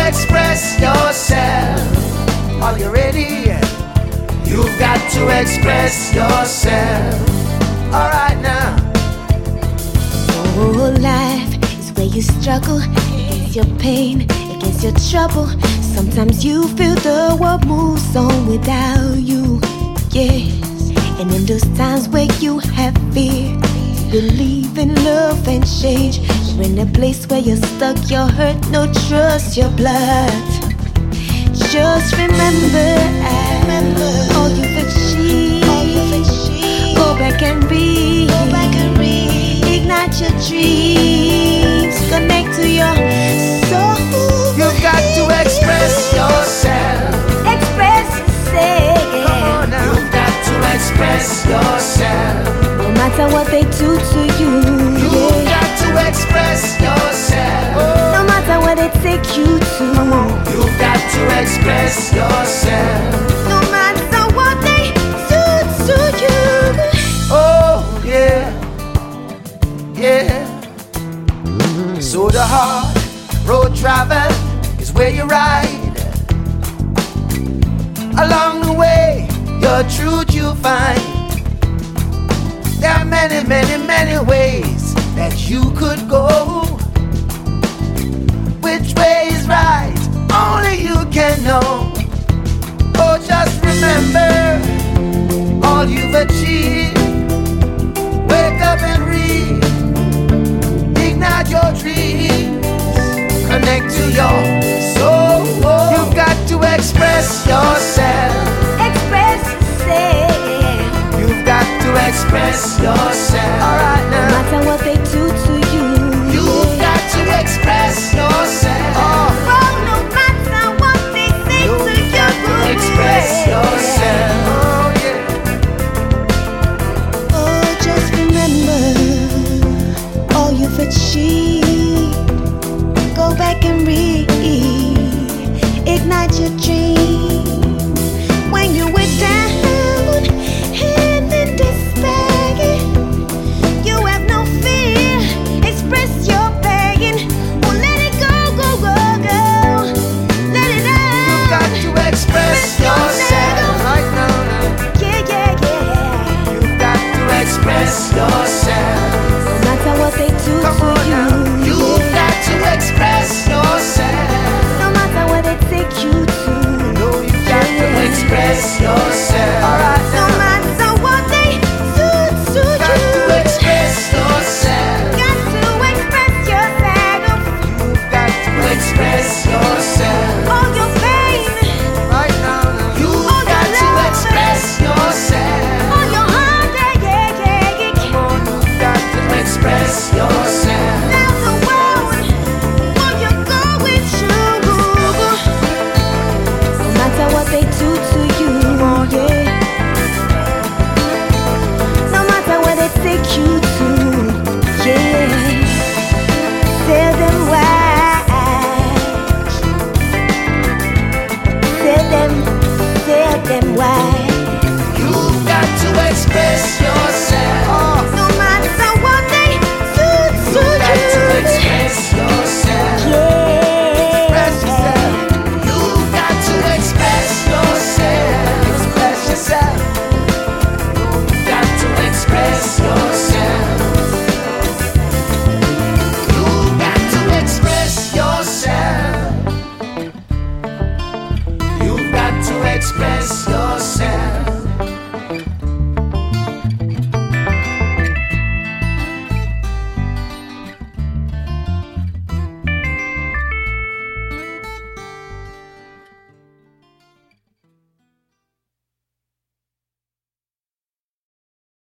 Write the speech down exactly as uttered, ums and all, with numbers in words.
express yourself. Are you ready? You've got to express yourself. Alright now. Oh, life is where you struggle against your pain, against your trouble. Sometimes you feel the world moves on without you. Yes. And in those times where you have fear, believe in love and change. You're in a place where you're stuck, you're hurt, no trust, your blood. Just remember, I remember all you've achieved. All you've achieved. Go back and read. Go back and read. Ignite your dreams. Connect to your soul. You've got to express yourself. Express yourself. Come on now. You've got to express yourself. No matter what they do to you. You've Yeah. got to express yourself. No matter where they take you to. You've got to express yourself. No matter what they do to you. Oh, yeah. Yeah. So the hard road travel is where you ride. Along the way, your truth you'll find. There are many, many, many ways that you could go. Which way is right? Only you can know. Oh, just remember all you've achieved. Wake up and read. Ignite your dreams. Connect to your soul. You've got to express yourself. Express yourself. You've got to express yourself. Alright